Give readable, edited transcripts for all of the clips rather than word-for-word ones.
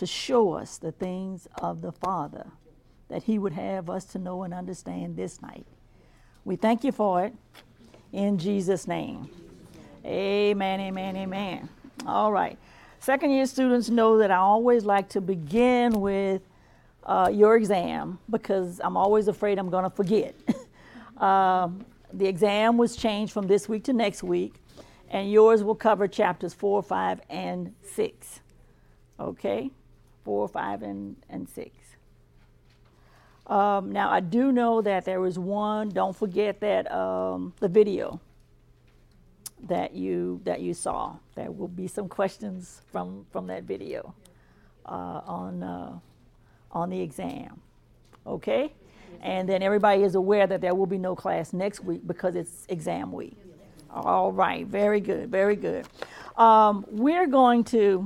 to show us the things of the Father that he would have us to know and understand this night. We thank you for it in Jesus' name. Amen, amen, amen. All right. Second year students know that I always like to begin with your exam because I'm always afraid I'm going to forget. The exam was changed from this week to next week, and yours will cover chapters 4, 5, and 6. Okay? 4, 5, and 6. Now, I do know that there is one, don't forget that the video that you saw. There will be some questions from that video on the exam. Okay? And then everybody is aware that there will be no class next week because it's exam week. All right, very good, very good. We're going to,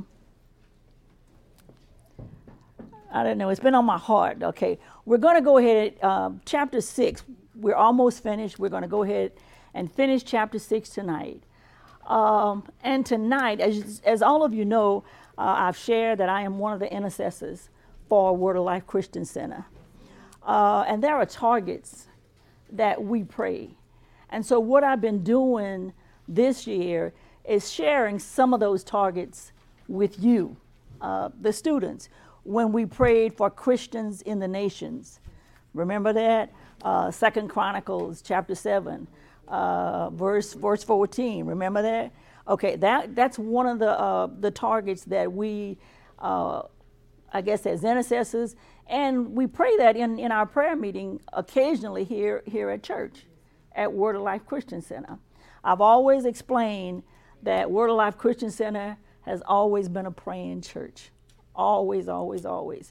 I don't know, it's been on my heart. Okay, we're going to go ahead, chapter 6, we're almost finished. We're going to go ahead and finish chapter 6 tonight. And tonight, as all of you know, I've shared that I am one of the intercessors for Word of Life Christian Center. And there are targets that we pray. And so what I've been doing this year is sharing some of those targets with you, the students, when we prayed for Christians in the nations. Remember that? 2 Chronicles chapter 7, verse 14. Remember that? Okay, that's one of the targets that we, I guess, as intercessors, and we pray that in our prayer meeting occasionally here at church, at Word of Life Christian Center. I've always explained that Word of Life Christian Center has always been a praying church. Always, always, always.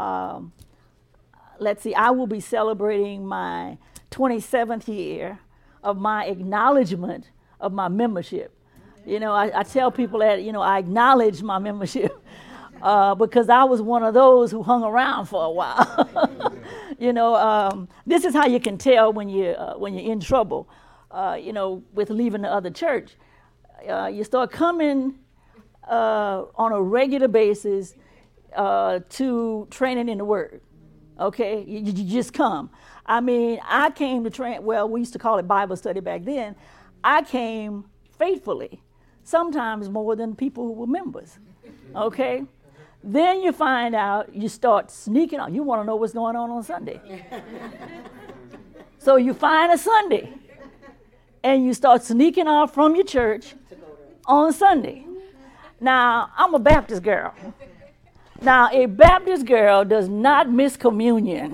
Let's see, I will be celebrating my 27th year of my acknowledgement of my membership. You know, I tell people that, I acknowledge my membership. Because I was one of those who hung around for a while. This is how you can tell when you're in trouble, with leaving the other church. You start coming on a regular basis to training in the Word. Okay, you just come. I mean, I came to train. Well, we used to call it Bible study back then. I came faithfully, sometimes more than people who were members. Okay. Then you find out, you start sneaking on. You want to know what's going on Sunday. So you find a Sunday, and you start sneaking off from your church on Sunday. Now, I'm a Baptist girl. Now, a Baptist girl does not miss communion.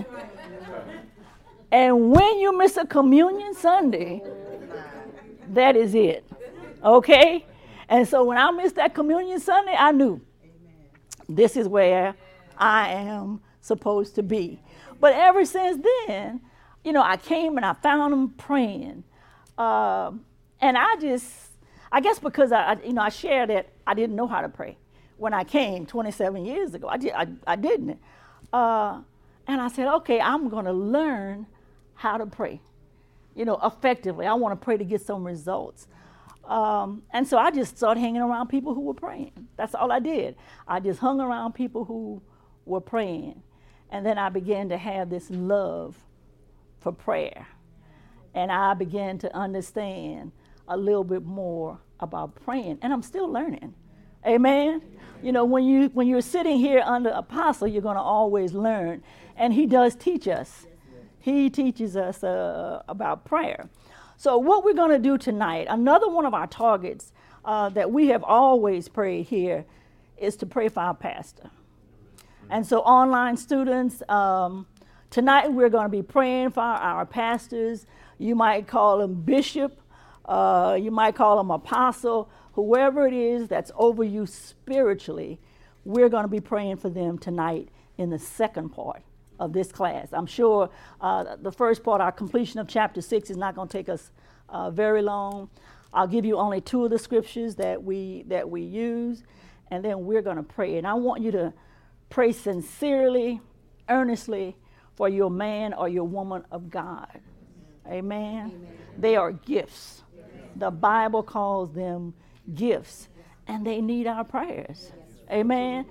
And when you miss a communion Sunday, that is it. Okay? And so when I missed that communion Sunday, I knew. This is where I am supposed to be. But ever since then, I came and I found them praying. And I guess because I shared that I didn't know how to pray when I came 27 years ago. I didn't. And I said, okay, I'm going to learn how to pray, effectively. I want to pray to get some results. And so I just started hanging around people who were praying. That's all I did. I just hung around people who were praying. And then I began to have this love for prayer. And I began to understand a little bit more about praying. And I'm still learning. Amen? When you're sitting here under Apostle, you're going to always learn. And he does teach us. He teaches us about prayer. So what we're going to do tonight, another one of our targets that we have always prayed here is to pray for our pastor. And so online students, tonight we're going to be praying for our pastors. You might call them bishop, you might call them apostle, whoever it is that's over you spiritually, we're going to be praying for them tonight in the second part of this class. I'm sure the first part, our completion of chapter 6, is not going to take us very long. I'll give you only 2 of the scriptures that we use, and then we're going to pray. And I want you to pray sincerely, earnestly for your man or your woman of God. Amen. Amen. They are gifts. The Bible calls them gifts, and they need our prayers. Amen.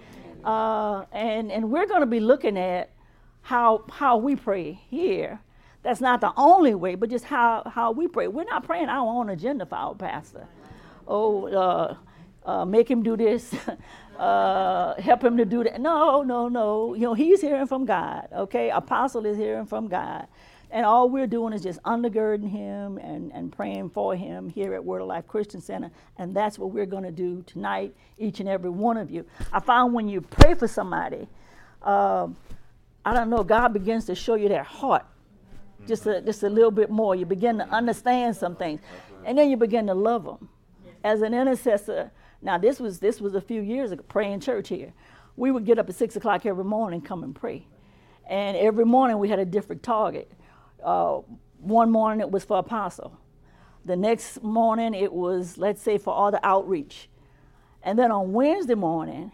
And we're going to be looking at how we pray here. That's not the only way, but just how we pray. We're not praying our own agenda for our pastor. Make him do this, help him to do that. No. He's hearing from God, okay? Apostle is hearing from God. And all we're doing is just undergirding him and praying for him here at Word of Life Christian Center. And that's what we're going to do tonight, each and every one of you. I found when you pray for somebody, I don't know, God begins to show you their heart just a little bit more. You begin to understand some things. And then you begin to love them. As an intercessor, now this was a few years ago, praying church here. We would get up at 6 o'clock every morning and come and pray. And every morning we had a different target. One morning it was for Apostle. The next morning it was, let's say, for all the outreach. And then on Wednesday morning,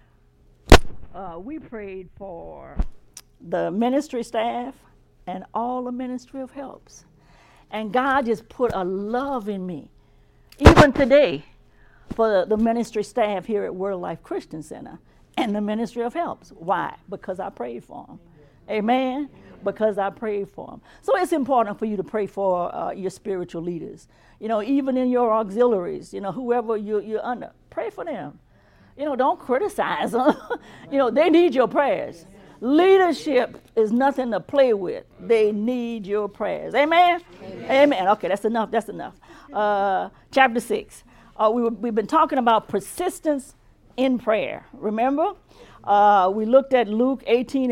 we prayed for the ministry staff and all the ministry of helps. And God just put a love in me, even today, for the ministry staff here at Word of Life Christian Center and the ministry of helps. Why? Because I prayed for them. Amen? Because I prayed for them. So it's important for you to pray for your spiritual leaders. Even in your auxiliaries, whoever you're under, pray for them. Don't criticize them. They need your prayers. Leadership is nothing to play with. They need your prayers. Amen? Amen. Okay, that's enough. That's enough. Chapter 6. We've been talking about persistence in prayer. Remember? We looked at Luke 18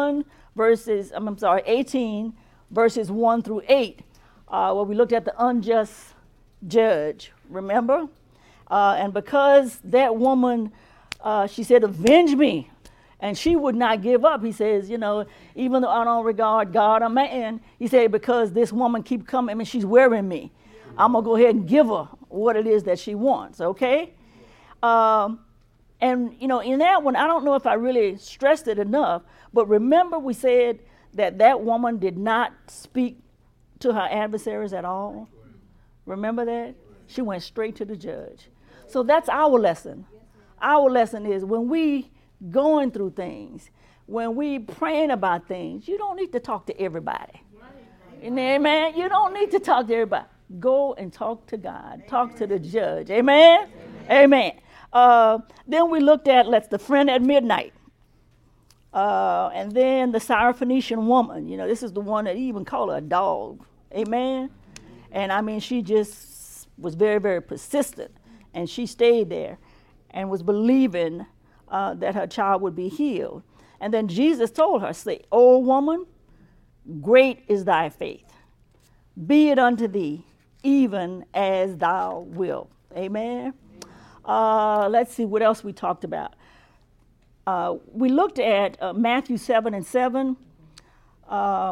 verses 1 through 8, where we looked at the unjust judge. Remember? And because that woman, she said, avenge me. And she would not give up. He says, even though I don't regard God or man, he said, because this woman keep coming, she's wearing me. I'm going to go ahead and give her what it is that she wants, okay? And, in that one, I don't know if I really stressed it enough, but remember we said that woman did not speak to her adversaries at all. Remember that? She went straight to the judge. So that's our lesson. Our lesson is when we going through things, when we praying about things, you don't need to talk to everybody. Amen. You don't need to talk to everybody. Go and talk to God. Talk to the judge. Amen. Amen. Then we looked at the friend at midnight. And then the Syrophoenician woman. This is the one that even called her a dog. Amen. And she just was very, very persistent. And she stayed there and was believing that her child would be healed. And then Jesus told her, say, "O woman, great is thy faith. Be it unto thee, even as thou wilt." Amen. Let's see what else we talked about. We looked at Matthew 7 and 7. Our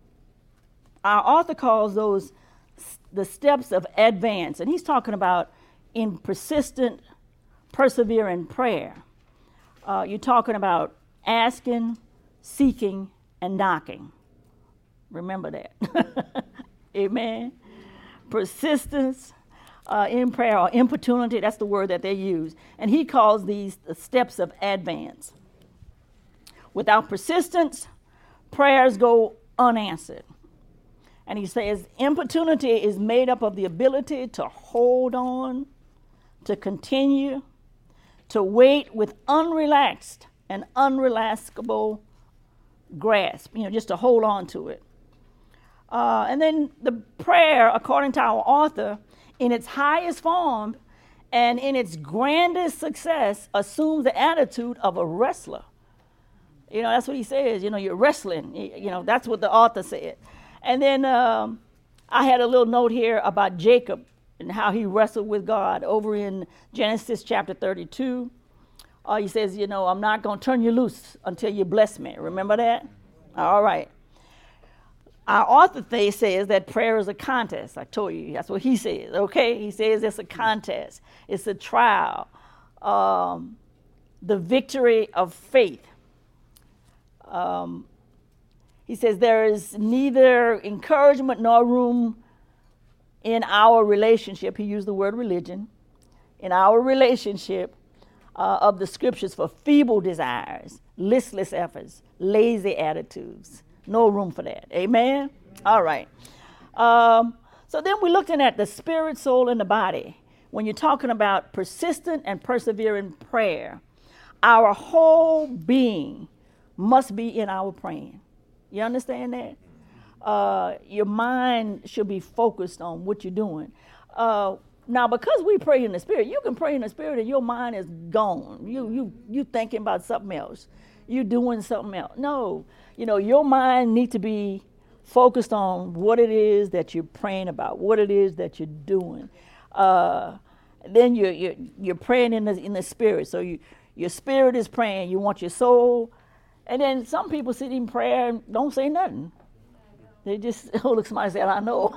author calls those the steps of advance. And he's talking about in persistent, persevering prayer. You're talking about asking, seeking, and knocking. Remember that. Amen. Persistence in prayer, or importunity, that's the word that they use. And he calls these the steps of advance. Without persistence, prayers go unanswered. And he says importunity is made up of the ability to hold on, to continue, to wait with unrelaxed and unrelaxable grasp, just to hold on to it. And then the prayer, according to our author, in its highest form and in its grandest success, assumes the attitude of a wrestler. That's what he says. You're wrestling. That's what the author said. And then I had a little note here about Jacob and how he wrestled with God over in Genesis chapter 32. He says, I'm not going to turn you loose until you bless me. Remember that? All right. Our author says that prayer is a contest. I told you, that's what he says, okay? He says it's a contest. It's a trial. The victory of faith. He says there is neither encouragement nor room in our relationship. He used the word religion. In our relationship of the scriptures for feeble desires, listless efforts, lazy attitudes. No room for that. Amen? All right. So then we're looking at the spirit, soul, and the body. When you're talking about persistent and persevering prayer, our whole being must be in our praying. You understand that? Your mind should be focused on what you're doing. Now, because we pray in the spirit, you can pray in the spirit and your mind is gone. You thinking about something else. You doing something else. No, your mind needs to be focused on what it is that you're praying about, what it is that you're doing. Then you're praying in the spirit. So your spirit is praying. You want your soul. And then some people sit in prayer and don't say nothing. They just, look, somebody said, I know.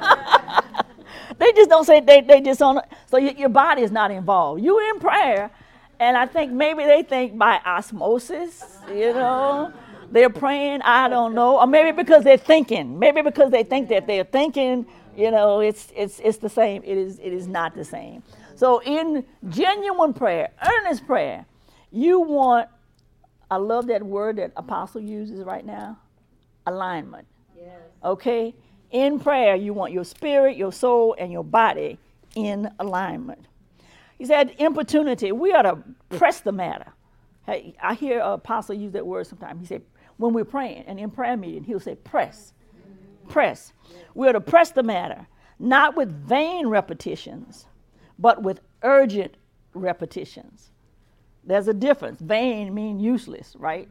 They just don't say, they just don't. So your body is not involved. You in prayer, and I think maybe they think by osmosis, they're praying, I don't know. Or maybe because they're thinking. Maybe because they think that they're thinking, it's the same. It is not the same. So in genuine prayer, earnest prayer, you want, I love that word that Apostle uses right now, alignment. Yes. Okay? In prayer, you want your spirit, your soul, and your body in alignment. He said, importunity, we ought to press the matter. Hey, I hear Apostle use that word sometimes. He said, when we're praying, and in prayer meeting, he'll say, press. Press. We ought to press the matter, not with vain repetitions, but with urgent repetitions. There's a difference. Vain means useless, right?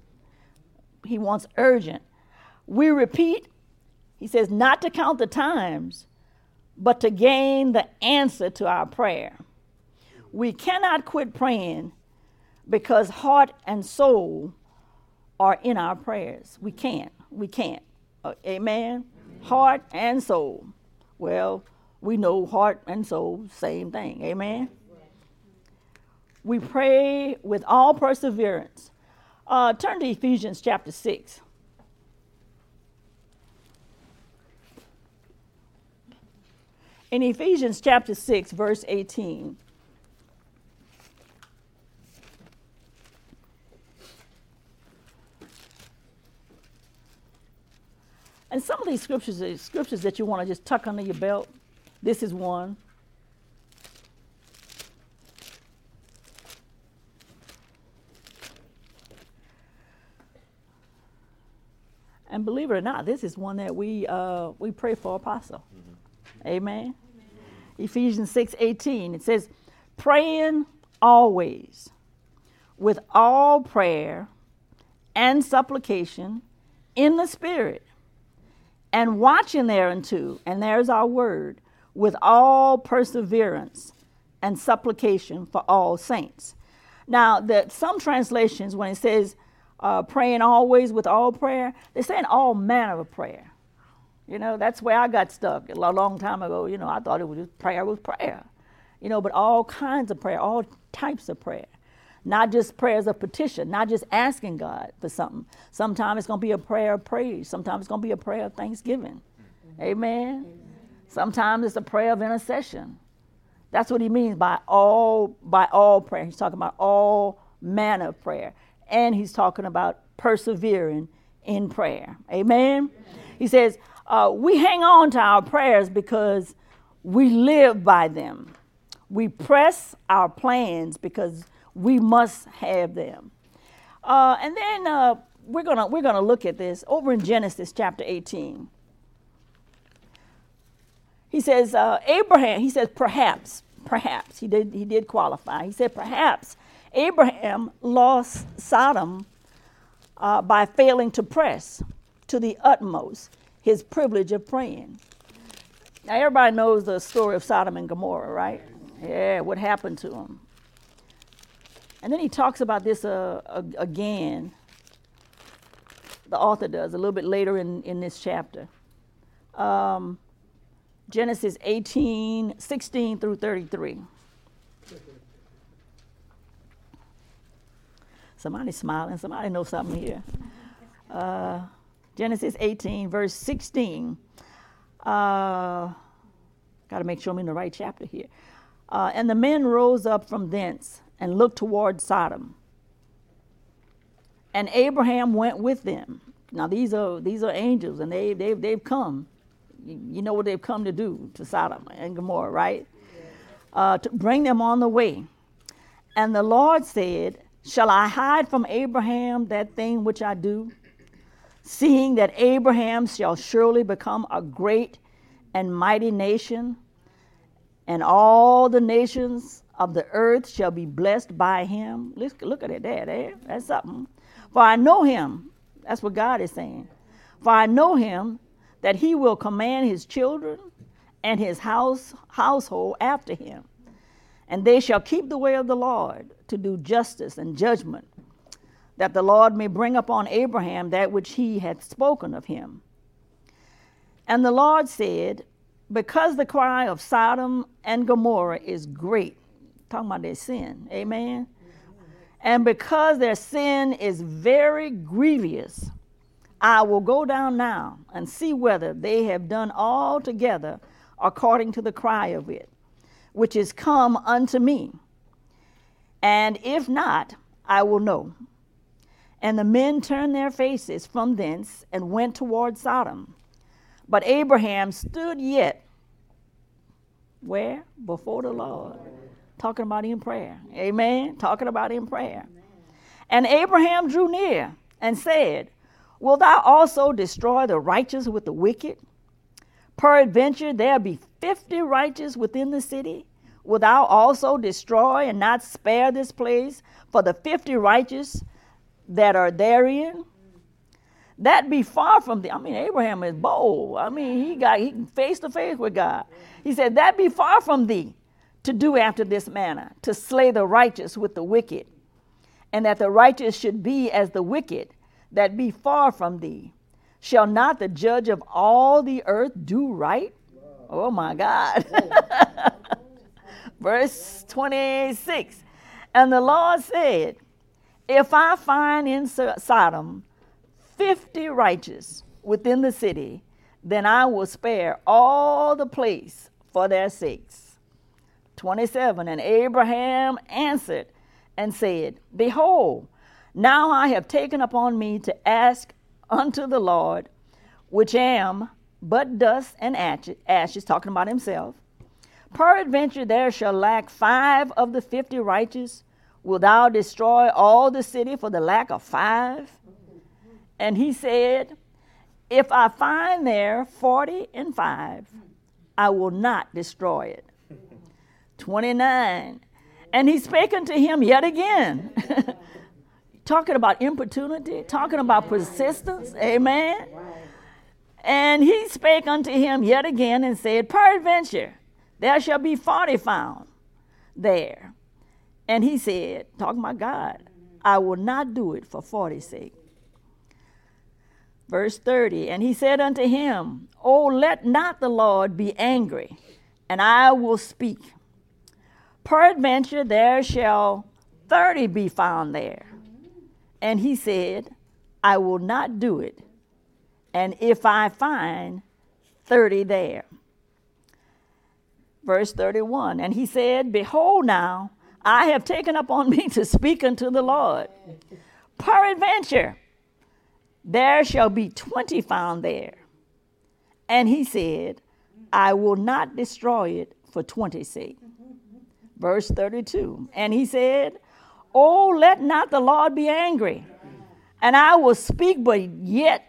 He wants urgent. We repeat, he says, not to count the times, but to gain the answer to our prayer. We cannot quit praying because heart and soul are in our prayers. We can't. Amen? Heart and soul. Well, we know heart and soul, same thing. Amen? We pray with all perseverance. Turn to Ephesians chapter 6. In Ephesians chapter 6, verse 18. And some of these scriptures are scriptures that you want to just tuck under your belt. This is one. And believe it or not, this is one that we pray for Apostle. Mm-hmm. Amen. Ephesians 6:18. It says, praying always with all prayer and supplication in the Spirit, and watching thereunto, and there's our word, with all perseverance and supplication for all saints. Now, some translations, when it says praying always with all prayer, they're saying all manner of prayer. That's where I got stuck a long time ago. I thought it was just prayer was prayer. But all kinds of prayer, all types of prayer. Not just prayers of petition, not just asking God for something. Sometimes it's going to be a prayer of praise. Sometimes it's going to be a prayer of thanksgiving. Mm-hmm. Amen? Sometimes it's a prayer of intercession. That's what he means by all prayer. He's talking about all manner of prayer. And he's talking about persevering in prayer. Amen? He says, we hang on to our prayers because we live by them. We press our plans because we must have them. And then we're gonna look at this over in Genesis chapter 18. He says, Abraham, he says, perhaps, he did qualify. He said, perhaps Abraham lost Sodom by failing to press to the utmost his privilege of praying. Now, everybody knows the story of Sodom and Gomorrah, right? Yeah, what happened to them. And then he talks about this again. The author does a little bit later in this chapter. Genesis 18:16 through 33. Somebody's smiling. Somebody knows something here. Genesis 18, verse 16. Got to make sure I'm in the right chapter here. And the men rose up from thence and looked toward Sodom. And Abraham went with them. Now these are angels, and they've come. You know what they've come to do to Sodom and Gomorrah, right? To bring them on the way. And the Lord said, shall I hide from Abraham that thing which I do? Seeing that Abraham shall surely become a great and mighty nation, and all the nations of the earth shall be blessed by him. Look at it there. That's something. For I know him. That's what God is saying. For I know him, that he will command his children and his household after him. And they shall keep the way of the Lord, to do justice and judgment, that the Lord may bring upon Abraham that which he had spoken of him. And the Lord said, because the cry of Sodom and Gomorrah is great, talking about their sin, amen? And because their sin is very grievous, I will go down now and see whether they have done altogether according to the cry of it, which is come unto me. And if not, I will know. And the men turned their faces from thence and went toward Sodom. But Abraham stood yet, where? Before the Lord. Talking about in prayer. Amen? Talking about in prayer. And Abraham drew near and said, wilt thou also destroy the righteous with the wicked? Peradventure there be 50 righteous within the city. Wilt thou also destroy and not spare this place for the 50 righteous that are therein? That be far from thee. Abraham is bold. He face to face with God. He said, that be far from thee to do after this manner, to slay the righteous with the wicked, and that the righteous should be as the wicked, that be far from thee. Shall not the judge of all the earth do right? Oh my God. Verse 26. And the Lord said, if I find in Sodom 50 righteous within the city, then I will spare all the place for their sakes. 27. And Abraham answered and said, behold, now I have taken upon me to ask unto the Lord, which am but dust and ashes, talking about himself. Peradventure there shall lack 5 of the 50 righteous. Wilt thou destroy all the city for the lack of 5? And he said, if I find there 40 and 5, I will not destroy it. 29. And he spake unto him yet again. Talking about importunity, talking about persistence, amen. And he spake unto him yet again and said, peradventure there shall be 40 found there. And he said, talking about God, I will not do it for 40's sake. Verse 30, and he said unto him, oh, let not the Lord be angry, and I will speak. Peradventure there shall 30 be found there. And he said, I will not do it, and if I find 30 there. Verse 31, and he said, behold now, I have taken upon me to speak unto the Lord. Peradventure there shall be 20 found there. And he said, I will not destroy it for 20's sake. Verse 32, and he said, oh, let not the Lord be angry, and I will speak but yet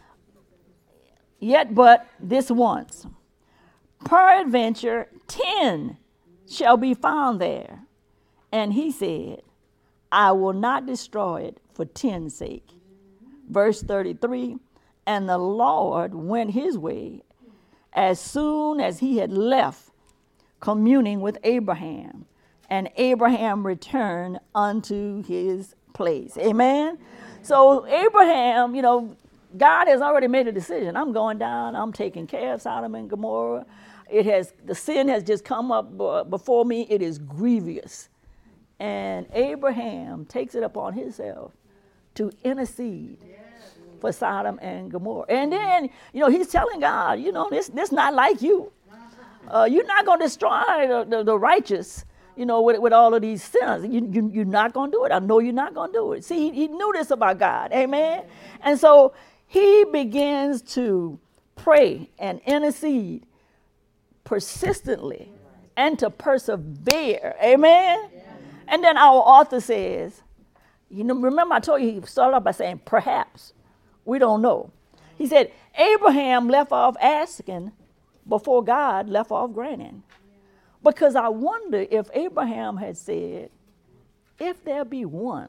but this once. Peradventure 10 shall be found there. And he said, I will not destroy it for 10's sake. Verse 33, and the Lord went his way as soon as he had left communing with Abraham, and Abraham returned unto his place. Amen. So Abraham, God has already made a decision. I'm going down. I'm taking care of Sodom and Gomorrah. The sin has just come up before me. It is grievous. And Abraham takes it upon himself to intercede for Sodom and Gomorrah. And then, he's telling God, this not like you. You're not going to destroy the righteous. with all of these sinners. You're not going to do it. I know you're not going to do it. See, he knew this about God. Amen. And so he begins to pray and intercede persistently and to persevere. Amen. And then our author says, remember I told you he started off by saying, perhaps. We don't know. He said, Abraham left off asking before God left off granting. Because I wonder if Abraham had said, if there be one,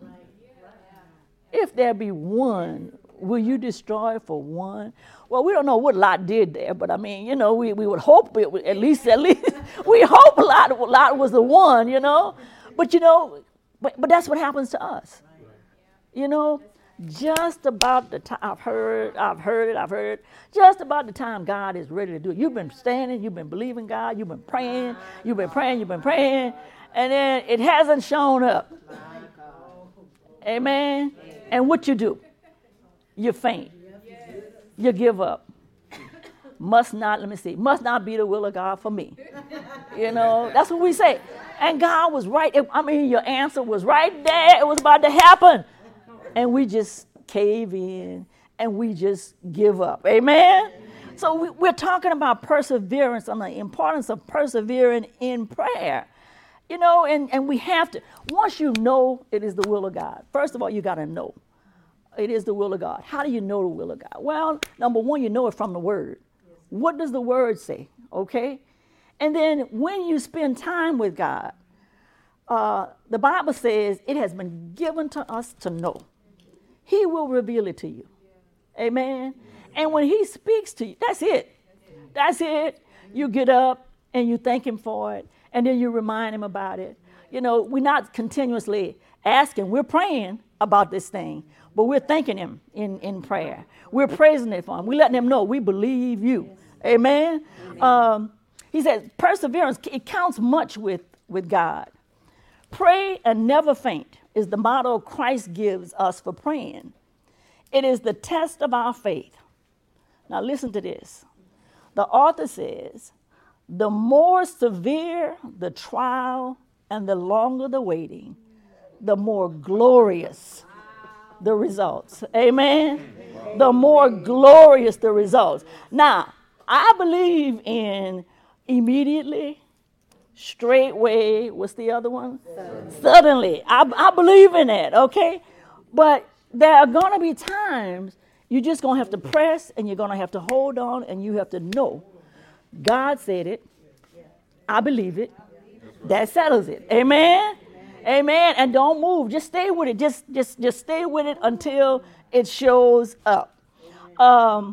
will you destroy for one? Well, we don't know what Lot did there, but I mean, we would hope it would, at least we hope Lot was the one, But but that's what happens to us. Just about the time, I've heard, just about the time God is ready to do it. You've been standing, you've been believing God, you've been praying, and then it hasn't shown up. Amen? And what you do? You faint. You give up. Must not be the will of God for me. That's what we say. And God was right. Your answer was right there. It was about to happen. And we just cave in and we just give up. Amen? So we're talking about perseverance and the importance of persevering in prayer. And we have to, once you know it is the will of God, first of all, you got to know it is the will of God. How do you know the will of God? Well, number one, you know it from the Word. What does the Word say? Okay? And then when you spend time with God, the Bible says it has been given to us to know. He will reveal it to you. Amen. And when he speaks to you, that's it. That's it. You get up and you thank him for it. And then you remind him about it. We're not continuously asking. We're praying about this thing. But we're thanking him in prayer. We're praising it for him. We're letting him know we believe you. Amen. He says perseverance, it counts much with God. Pray and never faint is the motto Christ gives us for praying. It is the test of our faith. Now listen to this. The author says, the more severe the trial and the longer the waiting, the more glorious the results. Amen? The more glorious the results. Now, I believe in immediately, straightway, what's the other one? Suddenly. I believe in that, okay? But there are going to be times you're just going to have to press and you're going to have to hold on and you have to know. God said it. I believe it. That settles it. Amen? Amen. And don't move. Just stay with it. Just stay with it until it shows up. Our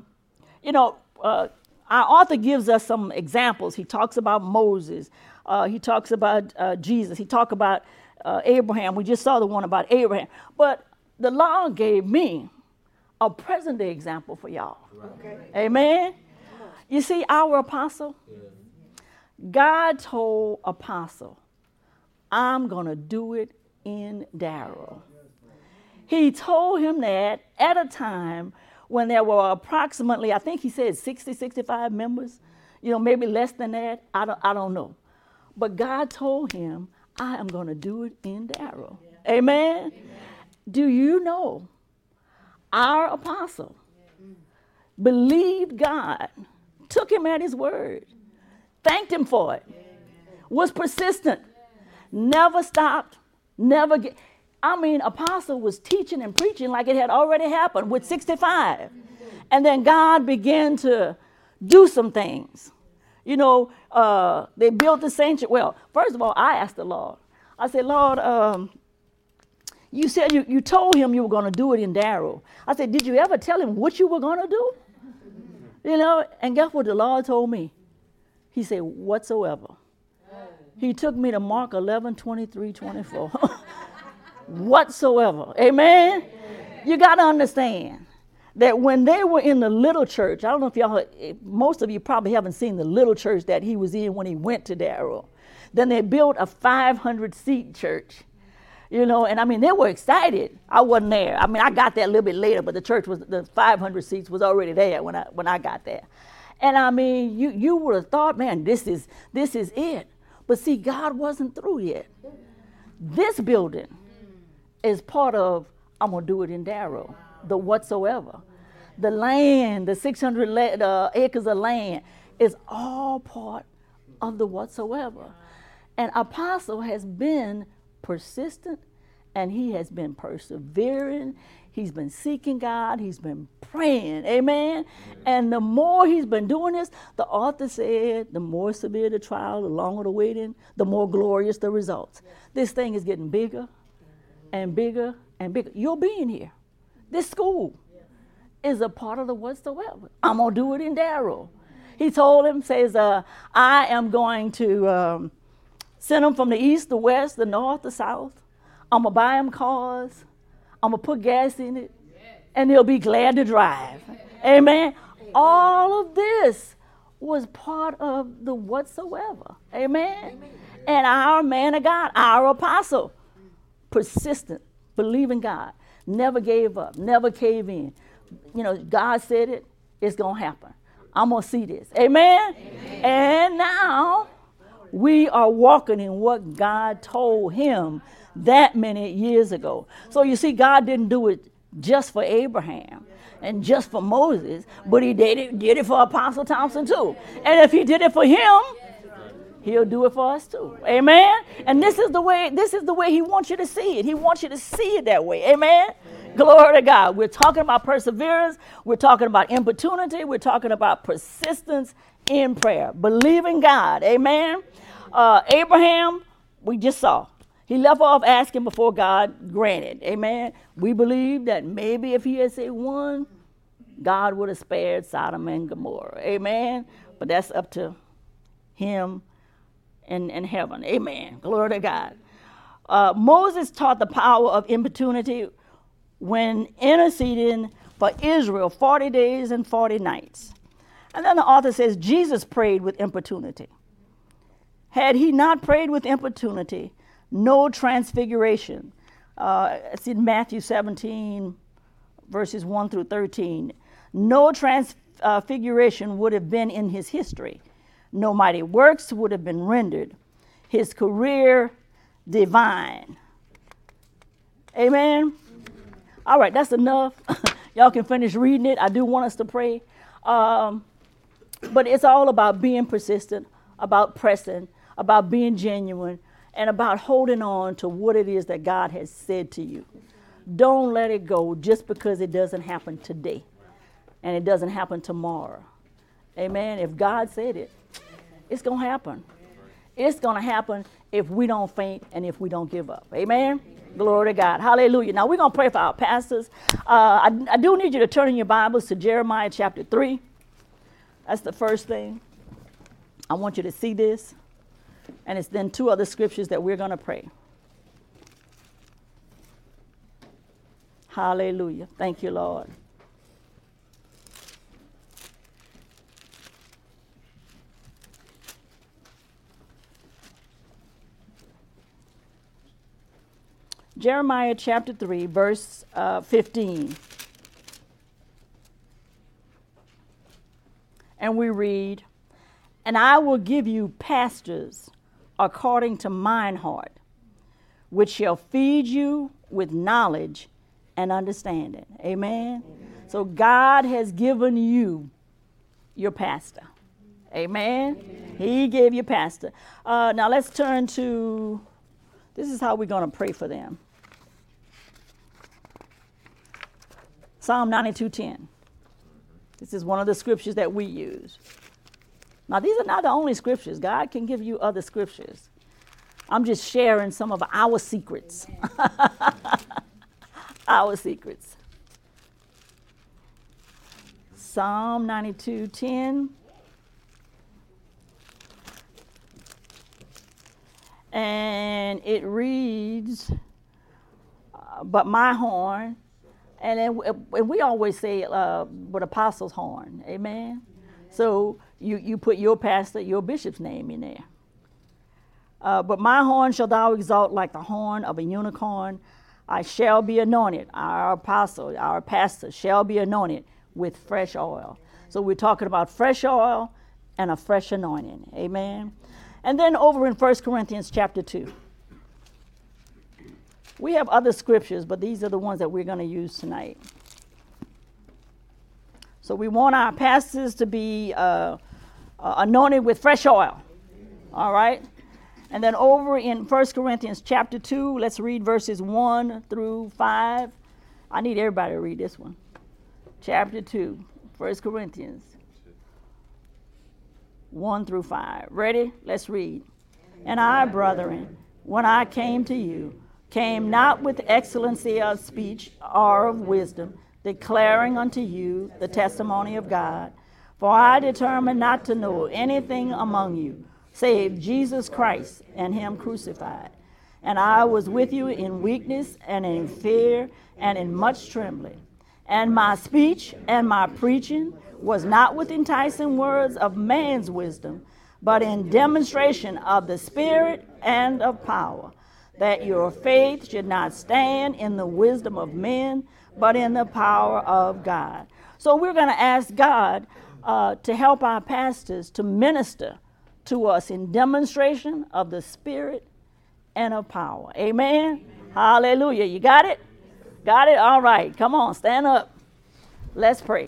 author gives us some examples. He talks about Moses. He talks about Jesus. He talks about Abraham. We just saw the one about Abraham. But the Lord gave me a present day example for y'all. Okay. Amen. You see, our apostle, God told apostle, I'm going to do it in Darrell. He told him that at a time when there were approximately, I think he said 60, 65 members, maybe less than that. I don't know. But God told him, I am going to do it in Darrell. Yeah. Amen? Amen? Do you know our apostle believed God, took him at his word, thanked him for it, was persistent, never stopped, apostle was teaching and preaching like it had already happened with 65. And then God began to do some things. They built the sanctuary. Well, first of all, I asked the Lord. I said, Lord, you said you told him you were going to do it in Darrell. I said, did you ever tell him what you were going to do? And guess what the Lord told me? He said, whatsoever. He took me to Mark 11, 23, 24. Whatsoever. Amen? You got to understand that when they were in the little church, I don't know if most of you probably haven't seen the little church that he was in when he went to Darrell. Then they built a 500-seat church. And they were excited. I wasn't there. I got there a little bit later, but the 500 seats was already there when I got there. And you would have thought, man, this is it. But see, God wasn't through yet. This building is part of, I'm going to do it in Darrow, the whatsoever. The land, the 600 acres of land is all part of the whatsoever. And Apostle has been persistent, and he has been persevering. He's been seeking God. He's been praying. Amen. And the more he's been doing this, the author said, the more severe the trial, the longer the waiting, the more glorious the results. This thing is getting bigger and bigger and bigger. You're being here. This school is a part of the whatsoever. I'm going to do it in Darrow. He told him, says, I am going to send them from the east, the west, the north, the south. I'm going to buy them cars. I'm going to put gas in it, and they'll be glad to drive. Amen. All of this was part of the whatsoever. Amen. And our man of God, our apostle, persistent, believing God, never gave up, never caved in. You know, God said it, it's going to happen. I'm going to see this. Amen. And now we are walking in what God told him that many years ago. So you see, God didn't do it just for Abraham and just for Moses, but he did it for Apostle Thompson too. And if he did it for him, he'll do it for us too. Amen. And this is the way he wants you to see it. He wants you to see it that way. Amen. Glory to God. We're talking about perseverance. We're talking about importunity. We're talking about persistence in prayer. Believing God. Amen. Abraham, we just saw. He left off asking before God granted. Amen. We believe that maybe if he had said one, God would have spared Sodom and Gomorrah. Amen. But that's up to him and heaven. Amen. Glory to God. Moses taught the power of importunity when interceding for Israel 40 days and 40 nights. And then the author says Jesus prayed with importunity. Had he not prayed with importunity, no transfiguration. It's in Matthew 17, verses 1 through 13. No transfiguration would have been in his history. No mighty works would have been rendered. His career divine. Amen. All right, that's enough. Y'all can finish reading it. I do want us to pray. But it's all about being persistent, about pressing, about being genuine, and about holding on to what it is that God has said to you. Don't let it go just because it doesn't happen today and it doesn't happen tomorrow. Amen. If God said it, it's going to happen. It's going to happen if we don't faint and if we don't give up. Amen. Glory to God. Hallelujah. Now we're going to pray for our pastors. I do need you to turn in your Bibles to Jeremiah chapter 3. That's the first thing. I want you to see this. And it's then two other scriptures that we're going to pray. Hallelujah. Thank you, Lord. Jeremiah chapter 3, verse 15. And we read, "And I will give you pastors according to mine heart, which shall feed you with knowledge and understanding." Amen. So God has given you your pastor. Amen. He gave you pastor. Now let's turn to, this is how we're going to pray for them. Psalm 92:10. This is one of the scriptures that we use. Now, these are not the only scriptures. God can give you other scriptures. I'm just sharing some of our secrets. Our secrets. Psalm 92:10. And it reads, "But my horn," and we always say, "but apostle's horn." Amen. So you put your pastor, your bishop's name in there. "But my horn shall thou exalt like the horn of a unicorn. I shall be anointed." Our apostle, our pastor shall be anointed with fresh oil. So we're talking about fresh oil and a fresh anointing. Amen. And then over in 1 Corinthians chapter 2. We have other scriptures, but these are the ones that we're going to use tonight. So we want our pastors to be anointed with fresh oil. All right? And then over in 1 Corinthians chapter 2, let's read verses 1 through 5. I need everybody to read this one. Chapter 2, 1 Corinthians 1 through 5. Ready? Let's read. And I, brethren, when I came to you, came not with excellency of speech or of wisdom, declaring unto you the testimony of God. For I determined not to know anything among you, save Jesus Christ and him crucified. And I was with you in weakness and in fear and in much trembling. And my speech and my preaching was not with enticing words of man's wisdom, but in demonstration of the Spirit and of power, that your faith should not stand in the wisdom of men, but in the power of God. So we're going to ask God to help our pastors to minister to us in demonstration of the Spirit and of power. Amen? Hallelujah. You got it? Got it? All right. Come on, stand up. Let's pray.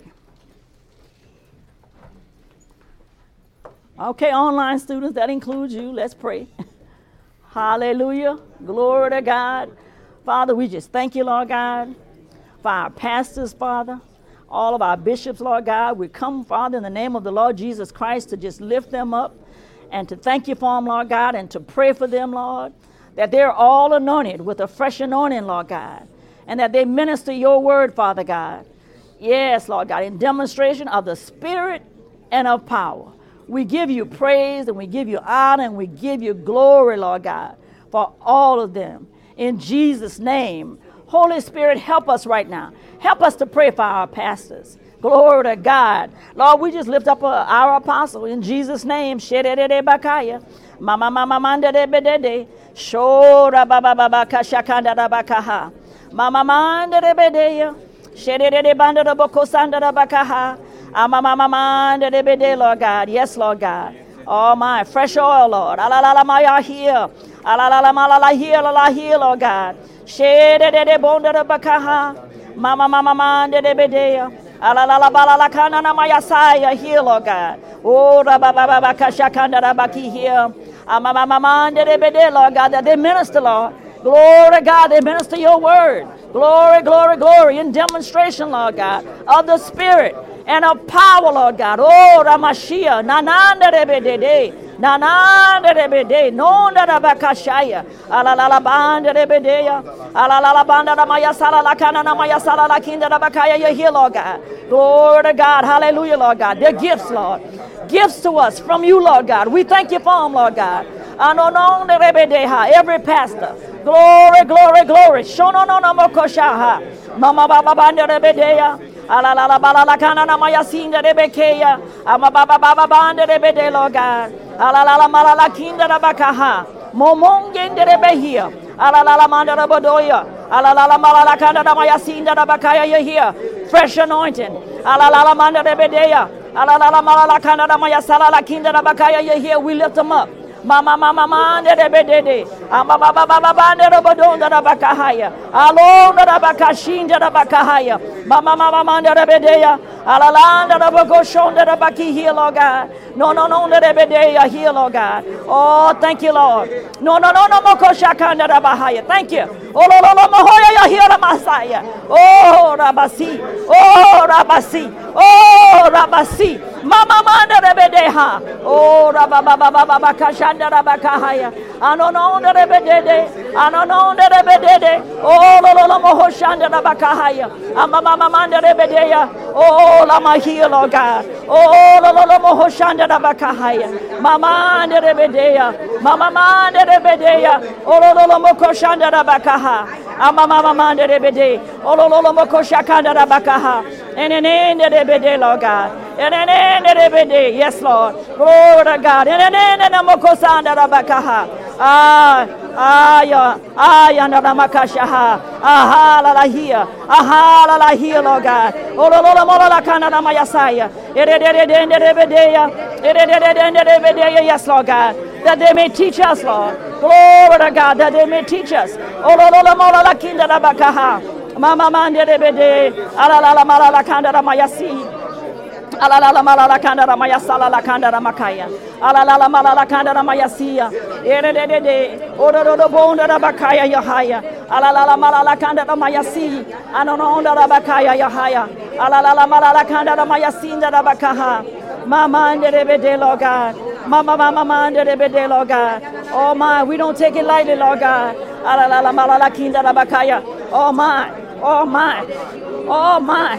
Okay, online students, that includes you. Let's pray. Hallelujah. Glory to God. Father, we just thank you, Lord God, for our pastors, Father, all of our bishops, Lord God. We come, Father, in the name of the Lord Jesus Christ to just lift them up and to thank you for them, Lord God, and to pray for them, Lord, that they're all anointed with a fresh anointing, Lord God, and that they minister your word, Father God. Yes, Lord God, in demonstration of the Spirit and of power. We give you praise and we give you honor and we give you glory, Lord God, for all of them. In Jesus' name, Holy Spirit, help us right now. Help us to pray for our pastors. Glory to God. Lord, we just lift up our apostle in Jesus' name. Mama mama manda de bedede. Shora baba baba kashakanda da bakaha. Mama manda de bedeya. Shere de banda da bokosanda da bakaha. Mama manda de bede, Lord God. Yes, Lord God. Oh my, fresh oil, Lord. Alalala maya here. Alalala malala here, la here, Lord God. Shere de bonda da bakaha. Mama mama manda de bedeya. Alalala balala kana na maya saya here, Lord God. Oh baba baba kashakanda da baki here. Mama manda de bede, Lord God, that they minister, Lord. Glory, God, they minister your word. Glory, glory, glory, in demonstration, Lord God, of the Spirit and of power, Lord God. Oh, Ramashia, Nananda Rebede, Nananda Rebede, Nonda Rabakashaya, Alalabanda Rebedea, Alalabanda Ramaya Sala Lakana Namaya Sala Lakinda Rabakaya, you're here, Lord God. Glory to God, hallelujah, Lord God. They're gifts, Lord. Gifts to us from you, Lord God. We thank you for them, Lord God. Every pastor. Glory, glory, glory. Shononomokoshaha. Mama Baba Banda Rebedea. Alala Balala Kana Mayasinda Rebekeya. Ama Baba Baba Banda Rebede, Lord God. Alala Malala Kinda Rabakaha. Momongende Rebehia. Alala Manda Rabodoya. Alala Malala Kana Mayasinda Rabakaya, you're here. Fresh anointing. Alala Manda Rebedea. Alala Malala Kana Mayasala Kinda Rabakaya, you're here. We lift them up. Mama mama manda de bedede. Ama baba baba banda de bodonda da bakahaya. Alonda da bakashinda da bakahaya. Mama mama manda de bedeya. Alalanda da bagoshonda da baki here, Lord God. No de bedeya here, Lord God. Oh, thank you, Lord. No mokoshakanda da bahaya. Thank you. Oh lo mohoya ya here the Messiah. Oh rabasi. Oh rabasi. Oh rabasi. Mama manda de bedeha. Oh rababa kashanda da bakahaya. Anono de bedede. Anono de bedede. Oh lo mohoshanda da bakahaya. Mama manda de bedeya. Oh la mahia, Lord God. Oh lo mohoshanda da bakahaya. Mama de bedeya. Mama manda de bedeya. Oh lo mokoshanda da bakaha. Mama manda de bede. Oh lo mokoshakanda da bakaha. And in the bede, Lord God. And in the bede, yes, Lord. Glory to God. And in the mokosanda da bakaha. Yanda makashaha. Aha la here. Aha la here, Lord God. Oh lo mola kana na mayasaya. Yes, Lord God. that they may teach us, Lord. Glory to God, that they may teach us. Oh, Lord, Lord, Lord, la kinda da bakaha. Mama mande de bede. Ala la la mala la kanda da mayasi. Ala la la mala la kanda da mayasala la kanda da makaya. Ala la la mala la kanda da mayasia. Ere de de de. Oro do do bonda da bakaya yahaya. Ala la la mala la kanda da mayasi. Anono da bakaya yahaya. Ala la la mala la kanda da mayasinda da bakaha. Mama ande de bede, Lord God. Mama ande de bede, Lord God. Oh my, we don't take it lightly, Lord God. Ala la la mala la kinda da bakaya. Oh my, oh my, oh my.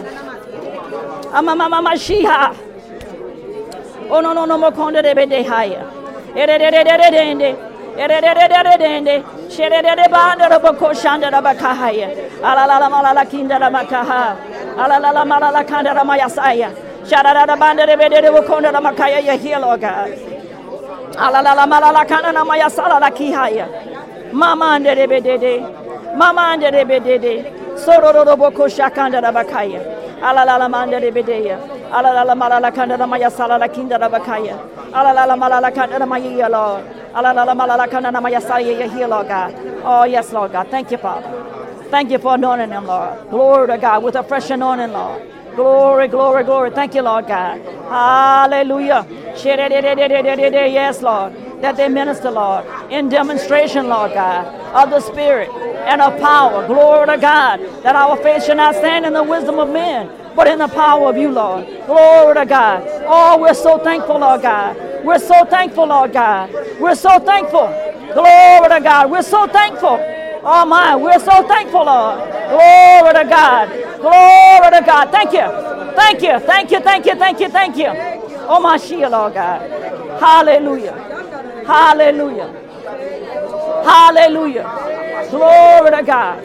Mama shiha. Oh no mo konde de bede haya. Ere de dende. Ere de dende. Shere de banda de boko shanda da bakahaya. Ala la mala la kinda da bakaha. Ala la mala la kanda da mayasaya. Shara da banda de bede de boko da makaya ya here, Lord God. Ala la mala la kanda da mayasala la kihaya. Mama ande de bede. Mama ande de bede. Soro do boko shakanda da bakaya. Ala la manda de bedeya. Ala la mala la kanda da mayasala la kinda da bakaya. Ala la mala la kanda da maya, Lord. Ala la mala la kanda da mayasaya ya here, Lord God. Oh yes, Lord God. Thank you, Father. Thank you for anointing them, Lord. Glory to God with a fresh anointing, Lord. Glory, glory, glory. Thank you, Lord God. Hallelujah. Yes, Lord. That they minister, Lord, in demonstration, Lord God, of the Spirit and of power. Glory to God. That our faith shall not stand in the wisdom of men, but in the power of you, Lord. Glory to God. Oh, we're so thankful, Lord God. We're so thankful, Lord God. We're so thankful. Glory to God. We're so thankful. Oh my, we're so thankful, Lord. Glory to God. Glory to God. Thank you. Thank you. Thank you. Thank you. Thank you. Thank you. Oh my Shia, Lord God. Hallelujah. Hallelujah. Hallelujah. Glory to God.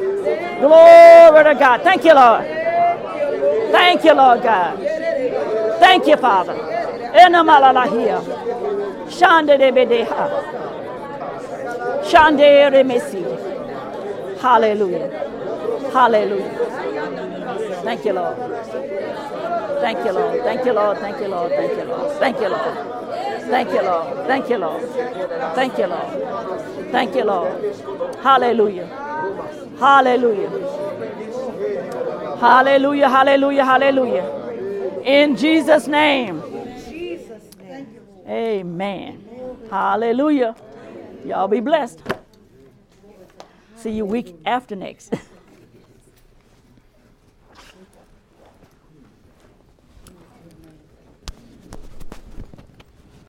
Glory to God. Thank you, Lord. Thank you, Lord God. Thank you, Father. Enamalahia. Shande de bedeha. Shande remesi. Hallelujah. Hallelujah. Thank you, Lord. Thank you, Lord. Thank you, Lord. Thank you, Lord. Thank you, Lord. Thank you, Lord. Thank you, Lord. Thank you, Lord. Thank you, Lord. Thank you, Lord. Hallelujah. Hallelujah. Hallelujah. Hallelujah. Hallelujah. In Jesus' name. Amen. Hallelujah. Y'all be blessed. See you week after next.